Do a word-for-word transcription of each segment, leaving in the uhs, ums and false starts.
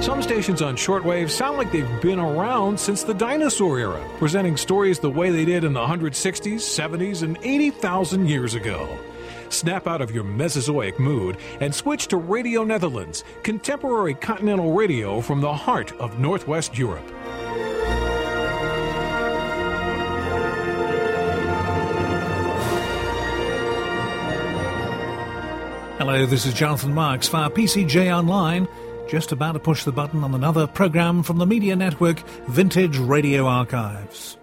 Some stations on shortwave sound like they've been around since the dinosaur era, presenting stories the way they did in the sixties, seventies, and eighty thousand years ago. Snap out of your Mesozoic mood and switch to Radio Netherlands, contemporary continental radio from the heart of Northwest Europe. Hello, this is Jonathan Marks via P C J Online. Just about to push the button on another programme from the media network Vintage Radio Archives.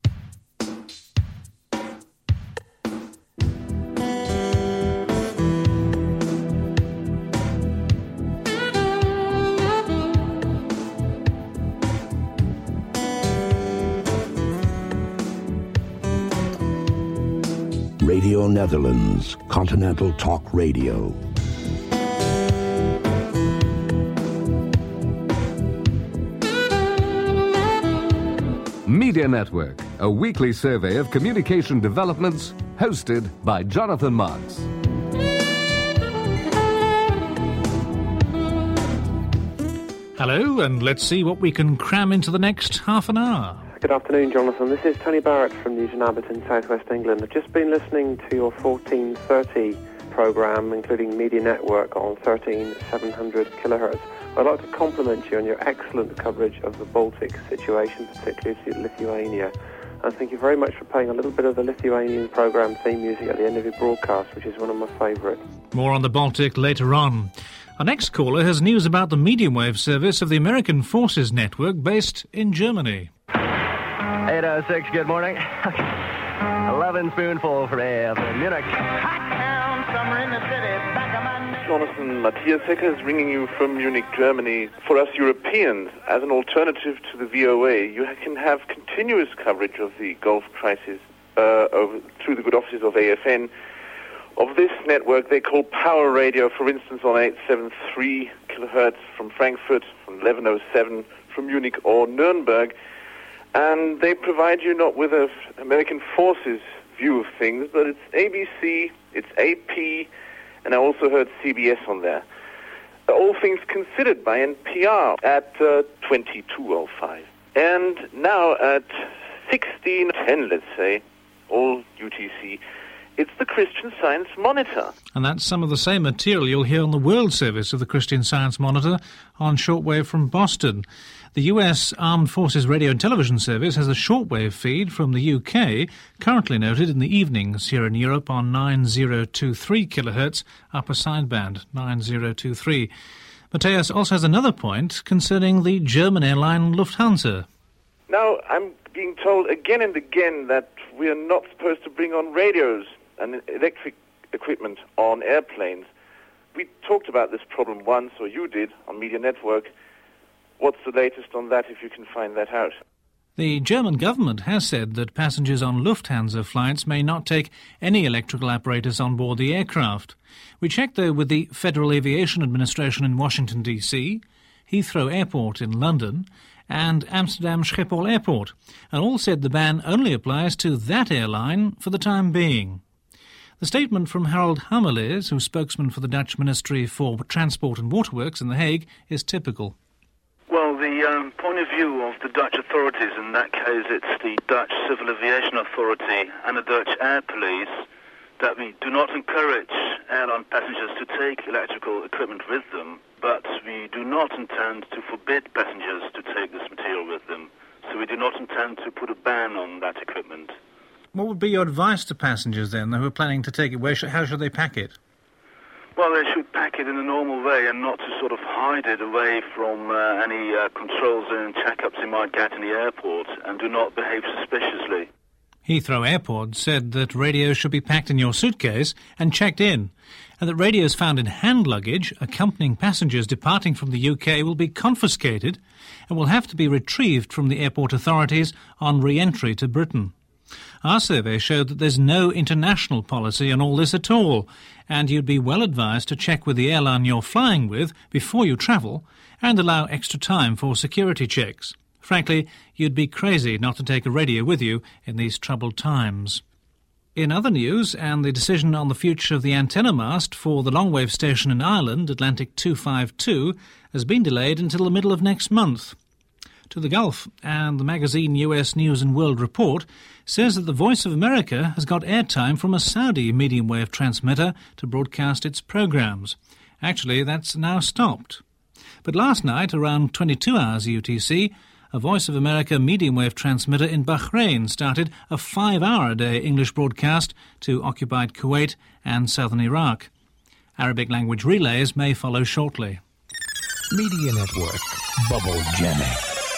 Radio Netherlands, Continental Talk Radio. Media Network, a weekly survey of communication developments, hosted by Jonathan Marks. Hello, and let's see what we can cram into the next half an hour. Good afternoon, Jonathan. This is Tony Barrett from Newton Abbot in southwest England. I've just been listening to your fourteen thirty programme, including Media Network on thirteen seven hundred kilohertz. I'd like to compliment you on your excellent coverage of the Baltic situation, particularly Lithuania. And thank you very much for playing a little bit of the Lithuanian programme theme music at the end of your broadcast, which is one of my favourites. More on the Baltic later on. Our next caller has news about the medium wave service of the American Forces Network based in Germany. eight oh six, good morning. eleven spoonful for A F in Munich. Hot town, summer in the city, back of my neck. Jonathan, Matthias Hecker is ringing you from Munich, Germany. For us Europeans, as an alternative to the V O A, you can have continuous coverage of the Gulf crisis uh, over, through the good offices of A F N. Of this network, they call Power Radio, for instance, on eight seventy-three kilohertz from Frankfurt, from eleven oh seven from Munich or Nuremberg. And they provide you not with an American Forces view of things, but it's A B C, it's A P, and I also heard C B S on there. All things considered by N P R at uh, twenty-two oh five. And now at sixteen ten, let's say, all U T C, it's the Christian Science Monitor. And that's some of the same material you'll hear on the World Service of the Christian Science Monitor on shortwave from Boston. The U S Armed Forces Radio and Television Service has a shortwave feed from the U K, currently noted in the evenings here in Europe on nine oh two three kilohertz, upper sideband, nine oh two three. Matthias also has another point concerning the German airline Lufthansa. Now, I'm being told again and again that we are not supposed to bring on radios and electric equipment on airplanes. We talked about this problem once, or you did, on Media Network. What's the latest on that, if you can find that out? The German government has said that passengers on Lufthansa flights may not take any electrical apparatus on board the aircraft. We checked, though, with the Federal Aviation Administration in Washington, D C, Heathrow Airport in London, and Amsterdam Schiphol Airport, and all said the ban only applies to that airline for the time being. The statement from Harold Hammerlees, who's spokesman for the Dutch Ministry for Transport and Waterworks in The Hague, is typical. Well, the um, point of view of the Dutch authorities, in that case it's the Dutch Civil Aviation Authority and the Dutch Air Police, that we do not encourage airline passengers to take electrical equipment with them, but we do not intend to forbid passengers to take this material with them. So we do not intend to put a ban on that equipment. What would be your advice to passengers then who are planning to take it? Where should, how should they pack it? Well, they should pack it in a normal way and not to sort of hide it away from uh, any uh, controls and checkups they might get in the airport, and do not behave suspiciously. Heathrow Airport said that radios should be packed in your suitcase and checked in, and that radios found in hand luggage accompanying passengers departing from the U K will be confiscated and will have to be retrieved from the airport authorities on re-entry to Britain. Our survey showed that there's no international policy on all this at all, and you'd be well advised to check with the airline you're flying with before you travel and allow extra time for security checks. Frankly, you'd be crazy not to take a radio with you in these troubled times. In other news, and the decision on the future of the antenna mast for the longwave station in Ireland, Atlantic two fifty-two, has been delayed until the middle of next month. To the Gulf, and the magazine U S News and World Report says that the Voice of America has got airtime from a Saudi medium-wave transmitter to broadcast its programmes. Actually, that's now stopped. But last night, around twenty-two hours U T C, a Voice of America medium-wave transmitter in Bahrain started a five-hour-a-day English broadcast to occupied Kuwait and southern Iraq. Arabic language relays may follow shortly. Media Network. Bubble jamming.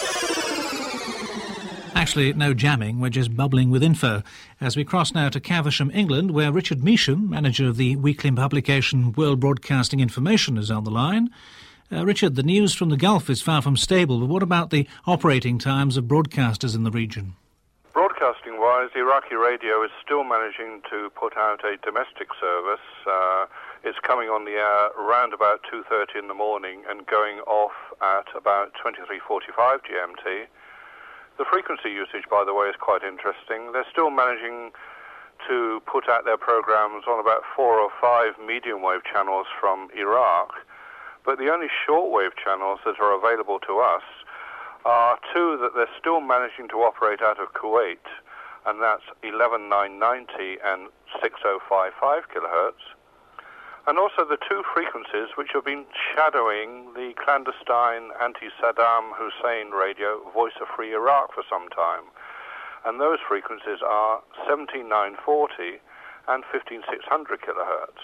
Actually, no jamming, we're just bubbling with info. As we cross now to Caversham, England, where Richard Measham, manager of the weekly publication World Broadcasting Information, is on the line. Uh, Richard, the news from the Gulf is far from stable, but what about the operating times of broadcasters in the region? Broadcasting-wise, Iraqi radio is still managing to put out a domestic service. Uh, it's coming on the air around about two thirty in the morning and going off at about twenty-three forty-five G M T. The frequency usage, by the way, is quite interesting. They're still managing to put out their programs on about four or five medium-wave channels from Iraq, but the only shortwave channels that are available to us are two that they're still managing to operate out of Kuwait, and that's eleven nine ninety and six oh five five kilohertz. And also the two frequencies which have been shadowing the clandestine anti-Saddam Hussein radio Voice of Free Iraq for some time. And those frequencies are seventeen nine forty and fifteen six hundred kilohertz.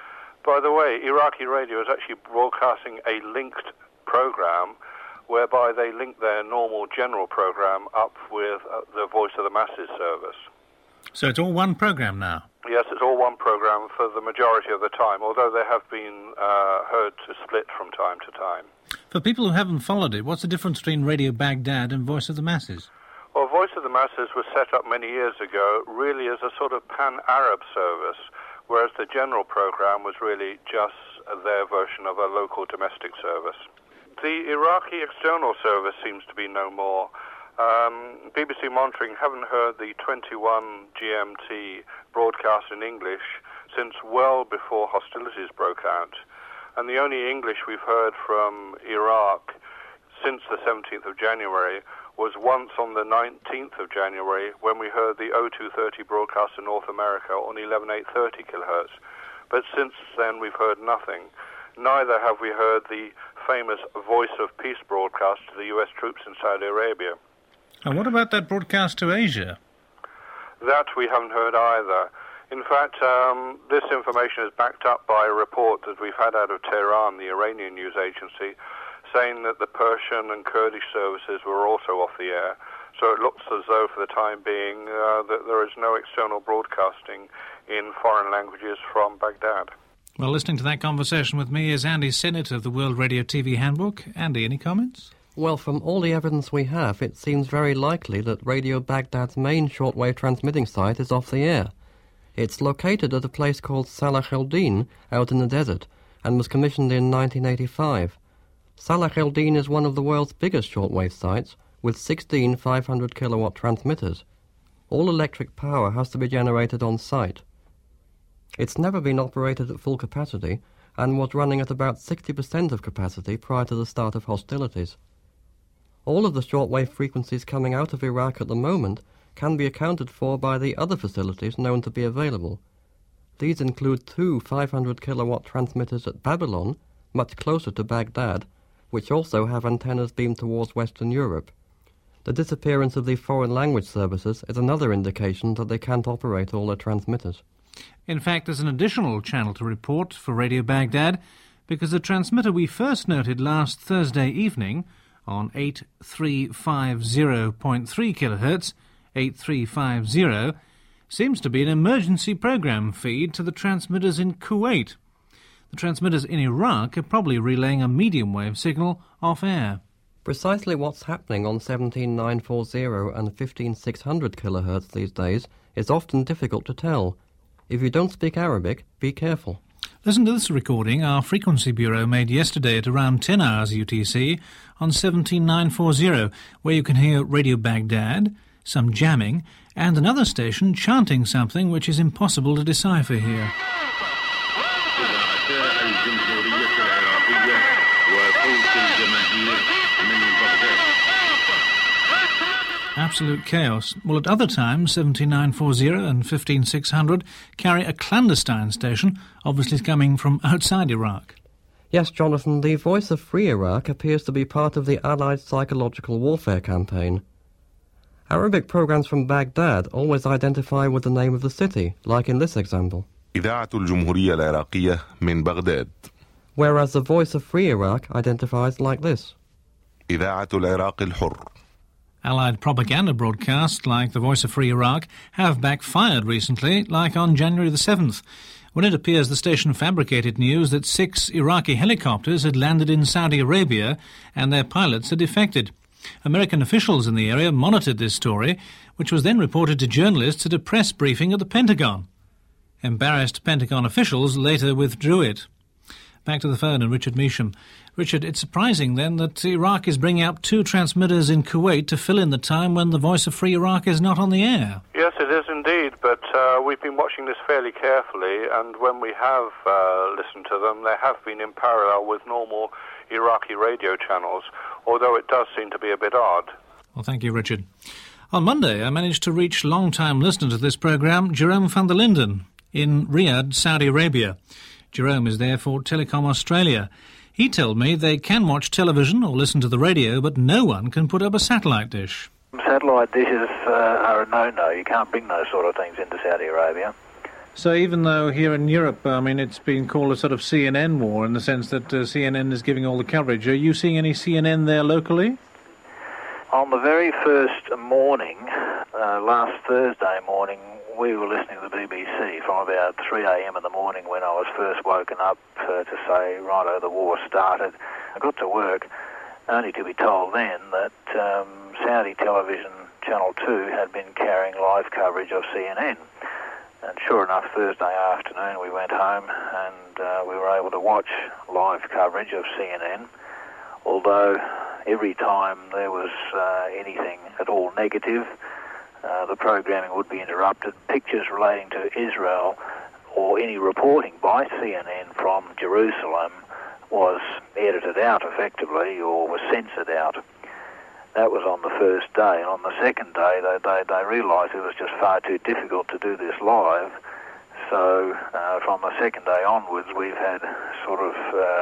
By the way, Iraqi radio is actually broadcasting a linked program whereby they link their normal general program up with uh, the Voice of the Masses service. So it's all one program now? Yes, it's all one program for the majority of the time, although they have been uh, heard to split from time to time. For people who haven't followed it, what's the difference between Radio Baghdad and Voice of the Masses? Well, Voice of the Masses was set up many years ago really as a sort of pan-Arab service, whereas the general program was really just their version of a local domestic service. The Iraqi external service seems to be no more. Um, B B C Monitoring haven't heard the twenty-one G M T broadcast in English since well before hostilities broke out. And the only English we've heard from Iraq since the seventeenth of January was once on the nineteenth of January when we heard the oh two thirty broadcast in North America on eleven eight thirty kilohertz. But since then we've heard nothing. Neither have we heard the famous Voice of Peace broadcast to the U S troops in Saudi Arabia. And what about that broadcast to Asia? That we haven't heard either. In fact, um, this information is backed up by a report that we've had out of Tehran, the Iranian news agency, saying that the Persian and Kurdish services were also off the air. So it looks as though, for the time being, uh, that there is no external broadcasting in foreign languages from Baghdad. Well, listening to that conversation with me is Andy Sinnott of the World Radio T V Handbook. Andy, any comments? Well, from all the evidence we have, it seems very likely that Radio Baghdad's main shortwave transmitting site is off the air. It's located at a place called Salah el-Din out in the desert and was commissioned in nineteen eighty-five. Salah el-Din is one of the world's biggest shortwave sites with sixteen five hundred kilowatt transmitters. All electric power has to be generated on site. It's never been operated at full capacity and was running at about sixty percent of capacity prior to the start of hostilities. All of the shortwave frequencies coming out of Iraq at the moment can be accounted for by the other facilities known to be available. These include two five hundred kilowatt transmitters at Babylon, much closer to Baghdad, which also have antennas beamed towards Western Europe. The disappearance of the foreign language services is another indication that they can't operate all their transmitters. In fact, there's an additional channel to report for Radio Baghdad, because the transmitter we first noted last Thursday evening on eight three five zero point three kilohertz, eight three five zero, seems to be an emergency program feed to the transmitters in Kuwait. The transmitters in Iraq are probably relaying a medium-wave signal off-air. Precisely what's happening on seventeen nine forty and fifteen six hundred kilohertz these days is often difficult to tell. If you don't speak Arabic, be careful. Listen to this recording our Frequency Bureau made yesterday at around ten hours U T C on seventeen nine forty, where you can hear Radio Baghdad, some jamming, and another station chanting something which is impossible to decipher here. Absolute chaos. Well, at other times, seventy-nine forty and fifteen six hundred carry a clandestine station, obviously coming from outside Iraq. Yes, Jonathan, the Voice of Free Iraq appears to be part of the Allied psychological warfare campaign. Arabic programs from Baghdad always identify with the name of the city, like in this example. إذاعة الجمهورية العراقية من بغداد. Whereas the Voice of Free Iraq identifies like this. إذاعة العراق الحر. Allied propaganda broadcasts like the Voice of Free Iraq have backfired recently, like on January the seventh, when it appears the station fabricated news that six Iraqi helicopters had landed in Saudi Arabia and their pilots had defected. American officials in the area monitored this story, which was then reported to journalists at a press briefing at the Pentagon. Embarrassed Pentagon officials later withdrew it. Back to the phone and Richard Measham. Richard, it's surprising then that Iraq is bringing up two transmitters in Kuwait to fill in the time when the Voice of Free Iraq is not on the air. Yes, it is indeed, but uh, we've been watching this fairly carefully, and when we have uh, listened to them, they have been in parallel with normal Iraqi radio channels, although it does seem to be a bit odd. Well, thank you, Richard. On Monday, I managed to reach long-time listener to this programme, Jerome van der Linden, in Riyadh, Saudi Arabia. Jerome is there for Telecom Australia. He told me they can watch television or listen to the radio, but no one can put up a satellite dish. Satellite dishes uh, are a no-no. You can't bring those sort of things into Saudi Arabia. So even though here in Europe, I mean, it's been called a sort of C N N war in the sense that uh, C N N is giving all the coverage, are you seeing any C N N there locally? On the very first morning, uh, last Thursday morning, we were listening to the B B C from about three a.m. in the morning when I was first woken up uh, to say, righto, the war started. I got to work only to be told then that um, Saudi television, Channel two, had been carrying live coverage of C N N. And sure enough, Thursday afternoon we went home and uh, we were able to watch live coverage of C N N, although every time there was uh, anything at all negative, Uh, the programming would be interrupted. Pictures relating to Israel or any reporting by C N N from Jerusalem was edited out effectively or was censored out. That was on the first day. And on the second day, they, they, they realised it was just far too difficult to do this live. So uh, from the second day onwards, we've had sort of uh,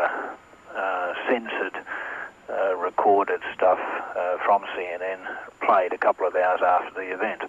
uh, censored Uh, recorded stuff uh, from C N N played a couple of hours after the event.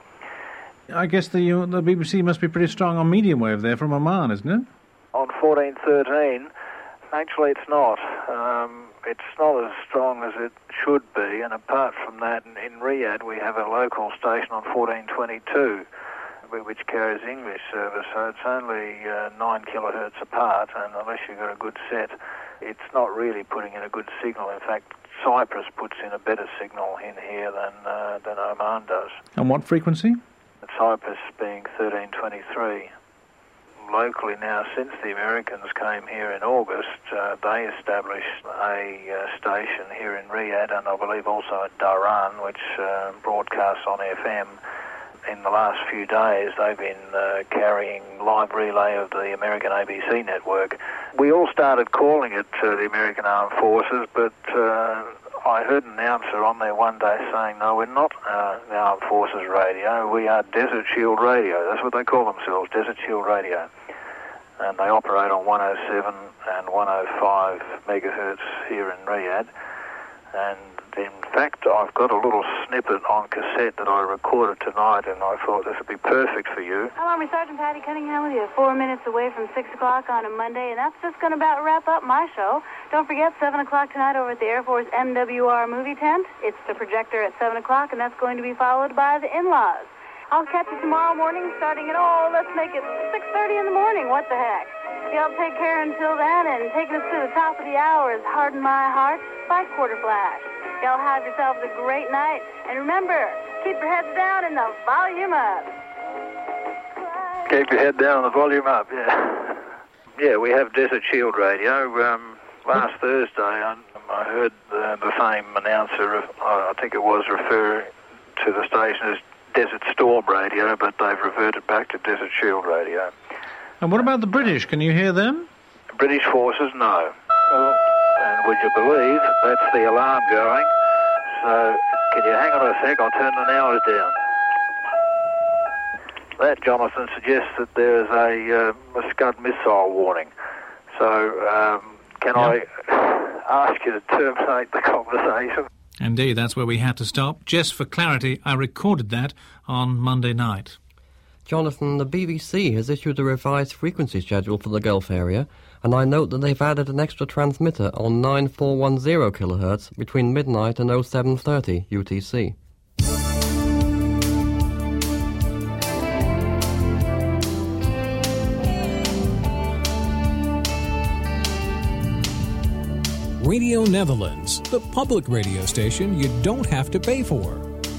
I guess the uh, the B B C must be pretty strong on medium wave there from Oman, isn't it? On fourteen thirteen, actually it's not. Um, it's not as strong as it should be, and apart from that, in, in Riyadh we have a local station on fourteen twenty-two which carries English service, so it's only uh, nine kilohertz apart, and unless you've got a good set, it's not really putting in a good signal. In fact, Cyprus puts in a better signal in here than uh, than Oman does. And what frequency? Cyprus being thirteen twenty-three. Locally now, since the Americans came here in August, uh, they established a uh, station here in Riyadh, and I believe also at Dhahran, which uh, broadcasts on F M. In the last few days, they've been uh, carrying live relay of the American A B C network. We all started calling it uh, the American Armed Forces, but uh, I heard an announcer on there one day saying, no, we're not uh, the Armed Forces radio, we are Desert Shield Radio. That's what they call themselves, Desert Shield Radio. And they operate on one oh seven and one oh five megahertz here in Riyadh. And in fact, I've got a little snippet on cassette that I recorded tonight, and I thought this would be perfect for you. Hello, Army Sergeant Patty Cunningham with you. Four minutes away from six o'clock on a Monday, and that's just going to about wrap up my show. Don't forget, seven o'clock tonight over at the Air Force M W R movie tent. It's the projector at seven o'clock, and that's going to be followed by The In-Laws. I'll catch you tomorrow morning starting at, oh, let's make it six thirty in the morning. What the heck? Y'all take care until then, and taking us to the top of the hour is Harden My Heart by Quarter Flash. Y'all have yourselves a great night, and remember, keep your heads down and the volume up. Keep your head down and the volume up, yeah. Yeah, we have Desert Shield Radio. Um, last Thursday, I, I heard the, the same announcer, uh, I think it was, refer to the station as Desert Storm radio, but they've reverted back to Desert Shield radio. And what about the British? Can you hear them? British forces, no. And would you believe that's the alarm going? So, can you hang on a sec? I'll turn the hours down. That, Jonathan, suggests that there is a, uh, a Scud missile warning. So, um, can yep. I ask you to terminate the conversation? Indeed, that's where we had to stop. Just for clarity, I recorded that on Monday night. Jonathan, the B B C has issued a revised frequency schedule for the Gulf area, and I note that they've added an extra transmitter on nine four one zero kilohertz between midnight and oh seven thirty U T C. Radio Netherlands, the public radio station you don't have to pay for.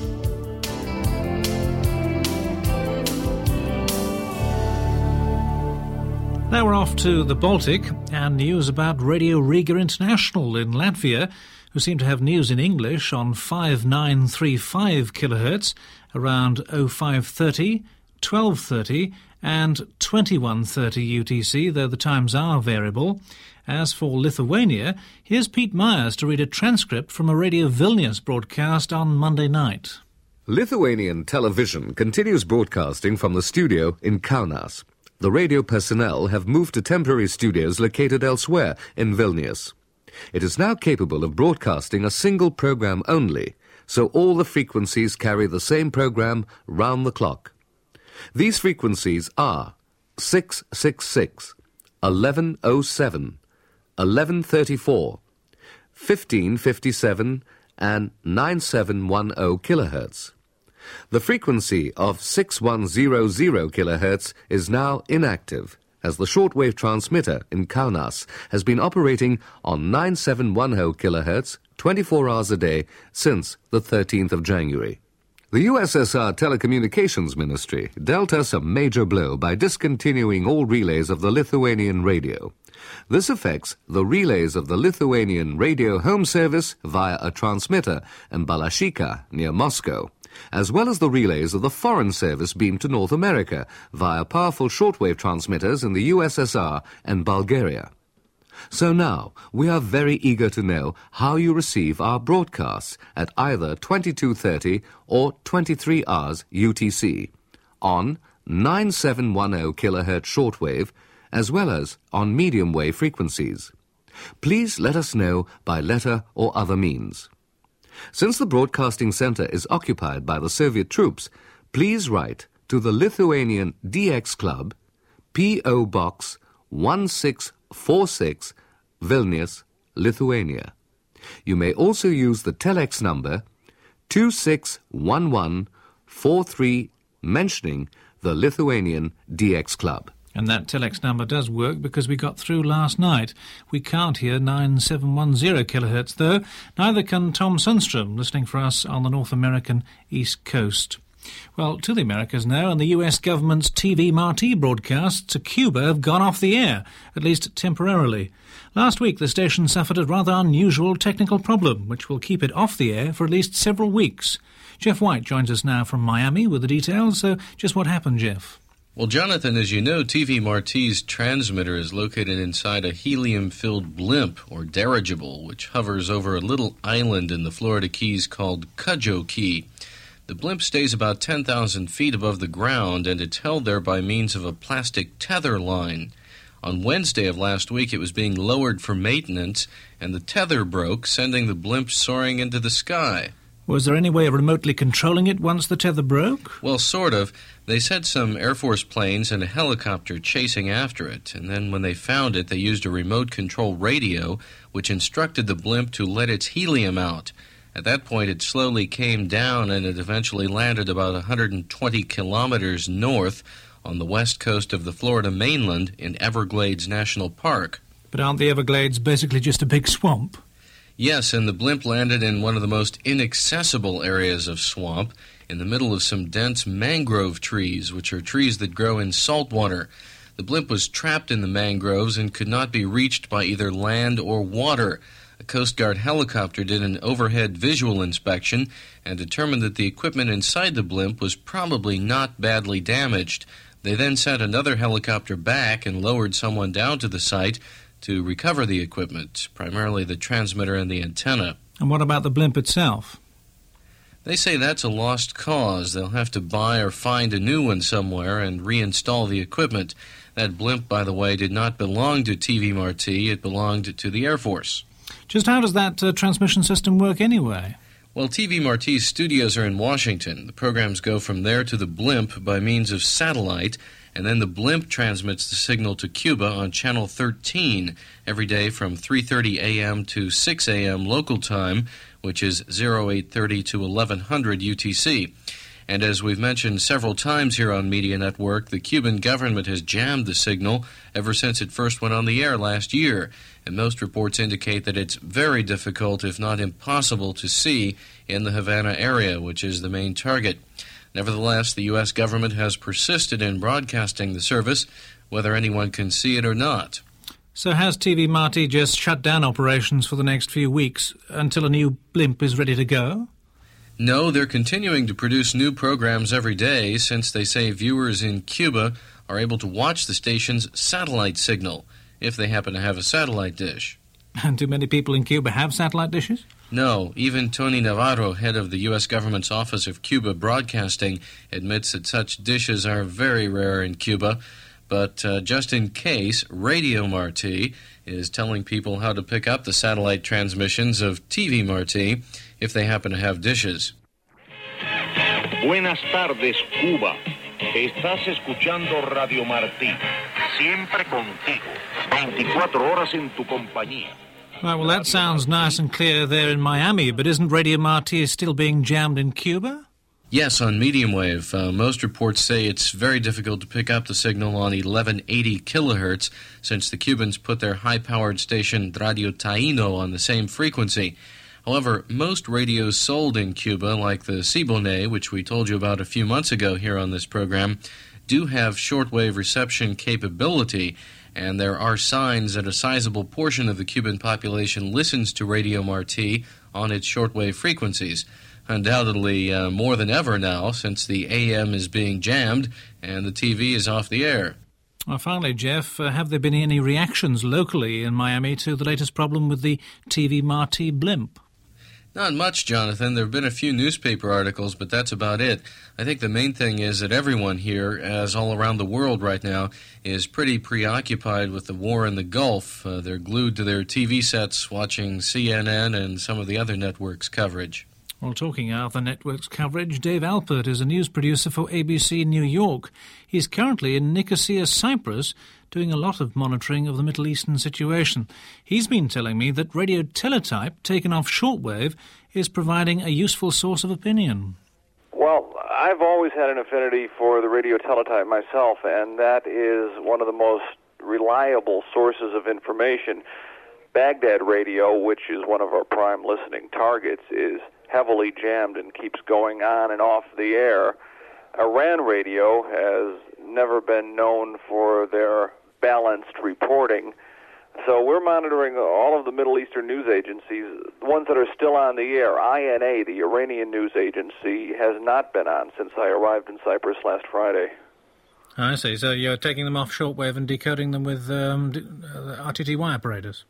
Now we're off to the Baltic and news about Radio Riga International in Latvia, who seem to have news in English on five nine three five kilohertz around oh five thirty, twelve thirty and twenty-one thirty U T C, though the times are variable. As for Lithuania, here's Pete Myers to read a transcript from a Radio Vilnius broadcast on Monday night. Lithuanian television continues broadcasting from the studio in Kaunas. The radio personnel have moved to temporary studios located elsewhere in Vilnius. It is now capable of broadcasting a single program only, so all the frequencies carry the same program round the clock. These frequencies are six six six, eleven oh seven, eleven thirty-four, fifteen fifty-seven and nine seven one oh kilohertz. The frequency of six one zero zero kilohertz is now inactive, as the shortwave transmitter in Kaunas has been operating on nine seven one oh kilohertz twenty-four hours a day since the thirteenth of January. The U S S R Telecommunications Ministry dealt us a major blow by discontinuing all relays of the Lithuanian radio. This affects the relays of the Lithuanian Radio Home Service via a transmitter in Balashika, near Moscow, as well as the relays of the Foreign Service beamed to North America via powerful shortwave transmitters in the U S S R and Bulgaria. So now, we are very eager to know how you receive our broadcasts at either twenty-two thirty or twenty-three hours U T C, on nine seven one oh kilohertz shortwave, as well as on medium wave frequencies. Please let us know by letter or other means. Since the broadcasting center is occupied by the Soviet troops, please write to the Lithuanian D X Club, P O Box one six four six, Vilnius, Lithuania. You may also use the telex number two six one one four three mentioning the Lithuanian D X Club. And that telex number does work because we got through last night. We can't hear nine seven one zero kilohertz, though. Neither can Tom Sundstrom, listening for us on the North American East Coast. Well, to the Americas now, and the U S government's T V Marti broadcasts to Cuba have gone off the air, at least temporarily. Last week, the station suffered a rather unusual technical problem, which will keep it off the air for at least several weeks. Jeff White joins us now from Miami with the details. So, just what happened, Jeff? Well, Jonathan, as you know, T V Marti's transmitter is located inside a helium-filled blimp, or dirigible, which hovers over a little island in the Florida Keys called Cudjoe Key. The blimp stays about ten thousand feet above the ground, and it's held there by means of a plastic tether line. On Wednesday of last week, it was being lowered for maintenance, and the tether broke, sending the blimp soaring into the sky. Was there any way of remotely controlling it once the tether broke? Well, sort of. They said some Air Force planes and a helicopter chasing after it, and then when they found it, they used a remote control radio, which instructed the blimp to let its helium out. At that point, it slowly came down, and it eventually landed about one hundred twenty kilometers north on the west coast of the Florida mainland in Everglades National Park. But aren't the Everglades basically just a big swamp? Yes, and the blimp landed in one of the most inaccessible areas of swamp, in the middle of some dense mangrove trees, which are trees that grow in salt water. The blimp was trapped in the mangroves and could not be reached by either land or water. A Coast Guard helicopter did an overhead visual inspection and determined that the equipment inside the blimp was probably not badly damaged. They then sent another helicopter back and lowered someone down to the site to recover the equipment, primarily the transmitter and the antenna. And what about the blimp itself? They say that's a lost cause. They'll have to buy or find a new one somewhere and reinstall the equipment. That blimp, by the way, did not belong to T V Marti. It belonged to the Air Force. Just how does that uh, transmission system work anyway? Well, T V Marti's studios are in Washington. The programs go from there to the blimp by means of satellite, and then the blimp transmits the signal to Cuba on Channel thirteen every day from three thirty a.m. to six a.m. local time, which is eight thirty to eleven hundred U T C. And as we've mentioned several times here on Media Network, the Cuban government has jammed the signal ever since it first went on the air last year. And most reports indicate that it's very difficult, if not impossible, to see in the Havana area, which is the main target. Nevertheless, the U S government has persisted in broadcasting the service, whether anyone can see it or not. So has T V Marti just shut down operations for the next few weeks until a new blimp is ready to go? No, they're continuing to produce new programs every day, since they say viewers in Cuba are able to watch the station's satellite signal, if they happen to have a satellite dish. And do many people in Cuba have satellite dishes? No, even Tony Navarro, head of the U S government's Office of Cuba Broadcasting, admits that such dishes are very rare in Cuba. But uh, just in case, Radio Marti is telling people how to pick up the satellite transmissions of T V Marti if they happen to have dishes. Buenas tardes, Cuba. Estás escuchando Radio Marti. Siempre contigo. veinticuatro horas en tu compañía. Right, well, that sounds nice and clear there in Miami, but isn't Radio Marti still being jammed in Cuba? Yes, on medium wave. Uh, most reports say it's very difficult to pick up the signal on eleven eighty kilohertz, since the Cubans put their high-powered station Radio Taíno on the same frequency. However, most radios sold in Cuba, like the Siboney, which we told you about a few months ago here on this program, do have shortwave reception capability, and there are signs that a sizable portion of the Cuban population listens to Radio Marti on its shortwave frequencies. Undoubtedly uh, more than ever now, since the A M is being jammed and the T V is off the air. Well, finally, Jeff, uh, have there been any reactions locally in Miami to the latest problem with the T V Marti blimp? Not much, Jonathan. There have been a few newspaper articles, but that's about it. I think the main thing is that everyone here, as all around the world right now, is pretty preoccupied with the war in the Gulf. Uh, they're glued to their T V sets watching C N N and some of the other networks' coverage. Well, talking of the network's coverage, Dave Alpert is a news producer for A B C New York. He's currently in Nicosia, Cyprus, doing a lot of monitoring of the Middle Eastern situation. He's been telling me that radio teletype, taken off shortwave, is providing a useful source of opinion. Well, I've always had an affinity for the radio teletype myself, and that is one of the most reliable sources of information. Baghdad radio, which is one of our prime listening targets, is heavily jammed and keeps going on and off the air. Iran radio has never been known for their balanced reporting. So we're monitoring all of the Middle Eastern news agencies, the ones that are still on the air. I N A, the Iranian news agency, has not been on since I arrived in Cyprus last Friday. I see. So you're taking them off shortwave and decoding them with um, R T T Y operators?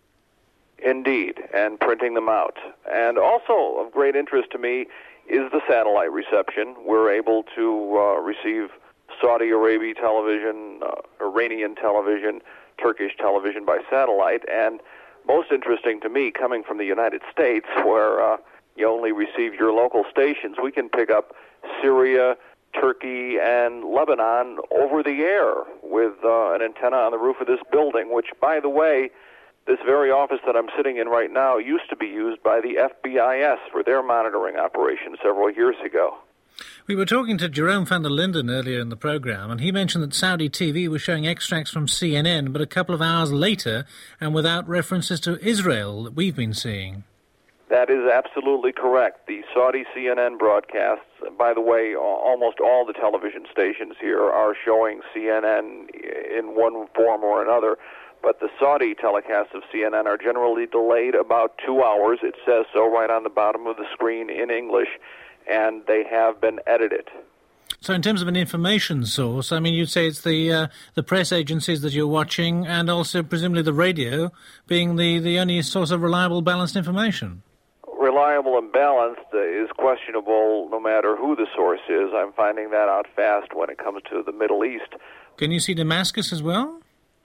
Indeed, and printing them out. And also of great interest to me is the satellite reception. We're able to uh, receive Saudi Arabia television, uh, Iranian television, Turkish television by satellite, and most interesting to me, coming from the United States, where uh, you only receive your local stations, we can pick up Syria, Turkey, and Lebanon over the air with uh, an antenna on the roof of this building, which, by the way, this very office that I'm sitting in right now used to be used by the F B I S for their monitoring operation several years ago. We were talking to Jerome van der Linden earlier in the program, and he mentioned that Saudi T V was showing extracts from C N N, but a couple of hours later, and without references to Israel that we've been seeing. That is absolutely correct. The Saudi C N N broadcasts, by the way, almost all the television stations here are showing C N N in one form or another. but the Saudi telecasts of C N N are generally delayed about two hours. It says so right on the bottom of the screen in English, and they have been edited. So in terms of an information source, I mean, you'd say it's the uh, the press agencies that you're watching and also presumably the radio being the, the only source of reliable, balanced information. Reliable and balanced uh, is questionable no matter who the source is. I'm finding that out fast when it comes to the Middle East. Can you see Damascus as well?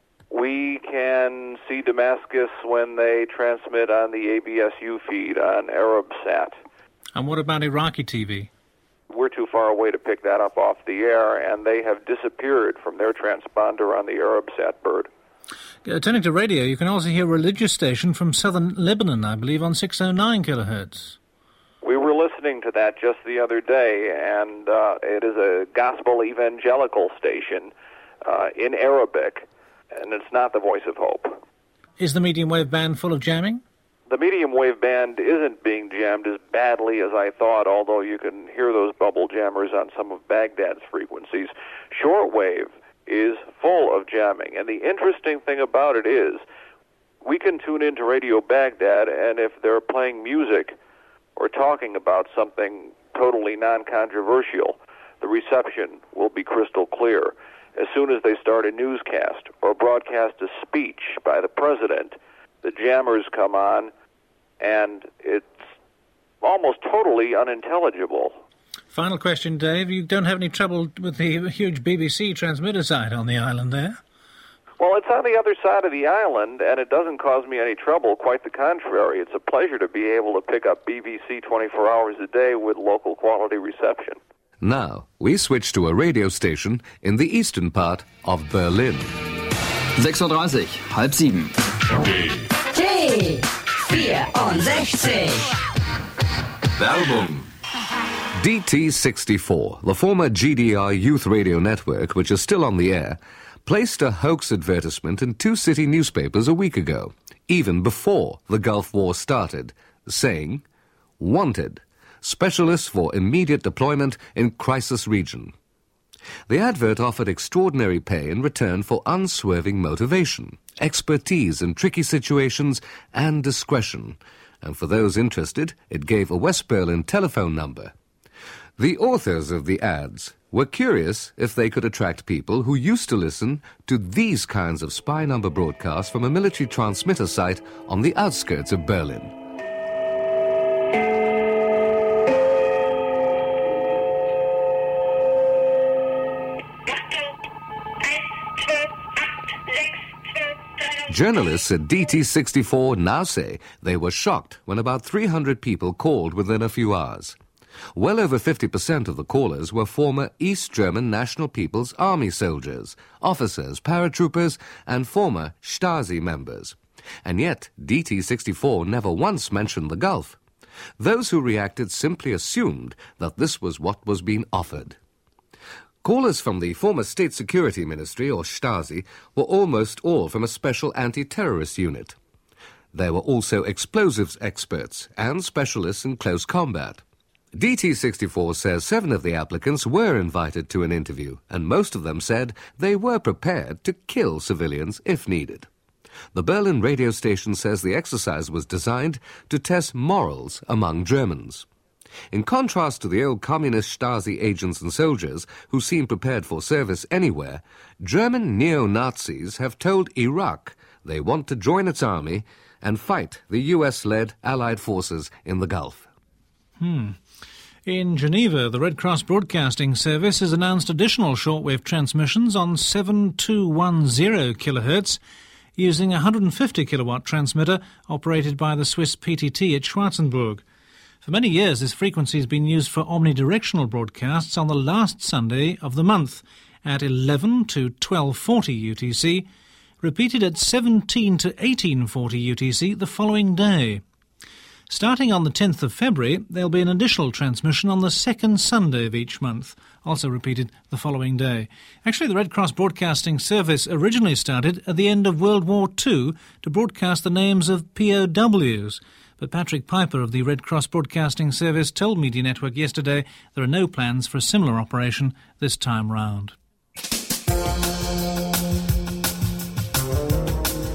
We can see Damascus when they transmit on the A B S U feed on Arabsat. And what about Iraqi T V? We're too far away to pick that up off the air, and they have disappeared from their transponder on the Arabsat bird. Uh, turning to radio, you can also hear a religious station from southern Lebanon, I believe, on six oh nine kilohertz. We were listening to that just the other day, and uh, it is a gospel evangelical station uh, in Arabic, and it's not the Voice of Hope. Is the medium wave band full of jamming? The medium wave band isn't being jammed as badly as I thought, although you can hear those bubble jammers on some of Baghdad's frequencies. Shortwave is full of jamming, and the interesting thing about it is we can tune into Radio Baghdad, and if they're playing music or talking about something totally non-controversial, the reception will be crystal clear. As soon as they start a newscast or broadcast a speech by the president, the jammers come on, and it's almost totally unintelligible. Final question, Dave. You don't have any trouble with the huge B B C transmitter site on the island there? Well, it's on the other side of the island, and it doesn't cause me any trouble. Quite the contrary. It's a pleasure to be able to pick up B B C twenty-four hours a day with local quality reception. Now, we switch to a radio station in the eastern part of Berlin. sechs Uhr dreißig, halb sieben. T vierundsechzig. Werbung. D T sixty-four, the former G D R youth radio network, which is still on the air, placed a hoax advertisement in two city newspapers a week ago, even before the Gulf War started, saying, "Wanted, specialists for immediate deployment in crisis region." The advert offered extraordinary pay in return for unswerving motivation, expertise in tricky situations, and discretion. And for those interested, it gave a West Berlin telephone number. The authors of the ads were curious if they could attract people who used to listen to these kinds of spy number broadcasts from a military transmitter site on the outskirts of Berlin. Journalists at D T sixty-four now say they were shocked when about three hundred people called within a few hours. Well over fifty percent of the callers were former East German National People's Army soldiers, officers, paratroopers, and former Stasi members. And yet, D T sixty-four never once mentioned the Gulf. Those who reacted simply assumed that this was what was being offered. Callers from the former State Security Ministry, or Stasi, were almost all from a special anti-terrorist unit. There were also explosives experts and specialists in close combat. D T sixty-four says seven of the applicants were invited to an interview, and most of them said they were prepared to kill civilians if needed. The Berlin radio station says the exercise was designed to test morals among Germans. In contrast to the old communist Stasi agents and soldiers who seem prepared for service anywhere, German neo-Nazis have told Iraq they want to join its army and fight the U S-led Allied forces in the Gulf. Hmm. In Geneva, the Red Cross Broadcasting Service has announced additional shortwave transmissions on seven two one zero kilohertz using a one hundred fifty kilowatt transmitter operated by the Swiss P T T at Schwarzenburg. For many years, this frequency has been used for omnidirectional broadcasts on the last Sunday of the month at eleven to twelve forty U T C, repeated at seventeen to eighteen forty U T C the following day. Starting on the tenth of February, there will be an additional transmission on the second Sunday of each month, also repeated the following day. Actually, the Red Cross Broadcasting Service originally started at the end of World War Two to broadcast the names of P O Ws. But Patrick Piper of the Red Cross Broadcasting Service told Media Network yesterday there are no plans for a similar operation this time round.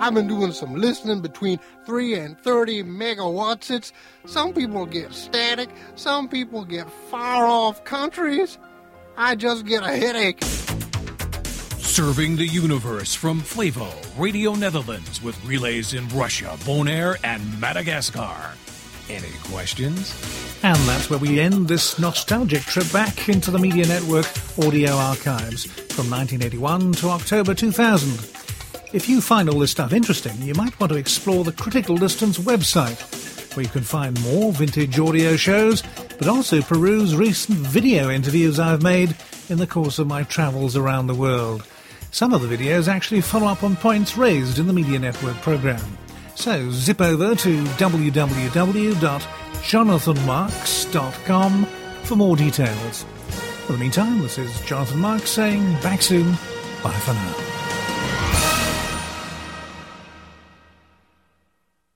I've been doing some listening between three and thirty megawatts. It's, some people get static, some people get far-off countries. I just get a headache. Serving the universe from Flavo, Radio Netherlands, with relays in Russia, Bonaire, and Madagascar. Any questions? And that's where we end this nostalgic trip back into the Media Network audio archives from nineteen eighty-one to October two thousand. If you find all this stuff interesting, you might want to explore the Critical Distance website, where you can find more vintage audio shows, but also peruse recent video interviews I've made in the course of my travels around the world. Some of the videos actually follow up on points raised in the Media Network programme. So zip over to w w w dot jonathan marks dot com for more details. For the meantime, this is Jonathan Marks saying back soon. Bye for now.